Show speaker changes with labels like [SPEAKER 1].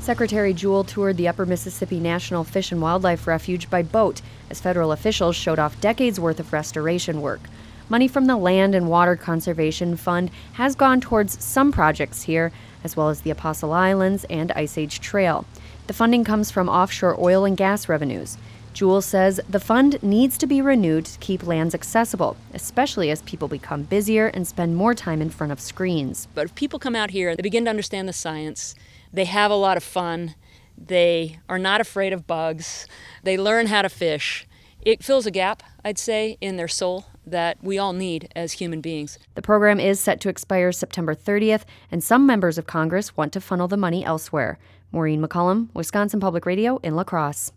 [SPEAKER 1] Secretary Jewell toured the Upper Mississippi National Fish and Wildlife Refuge by boat as federal officials showed off decades' worth of restoration work. Money from the Land and Water Conservation Fund has gone towards some projects here, as well as the Apostle Islands and Ice Age Trail. The funding comes from offshore oil and gas revenues. Jewell says the fund needs to be renewed to keep lands accessible, especially as people become busier and spend more time in front of screens.
[SPEAKER 2] But if people come out here, they begin to understand the science, they have a lot of fun, they are not afraid of bugs, they learn how to fish. It fills a gap, I'd say, in their soul that we all need as human beings.
[SPEAKER 1] The program is set to expire September 30th, and some members of Congress want to funnel the money elsewhere. Maureen McCollum, Wisconsin Public Radio in La Crosse.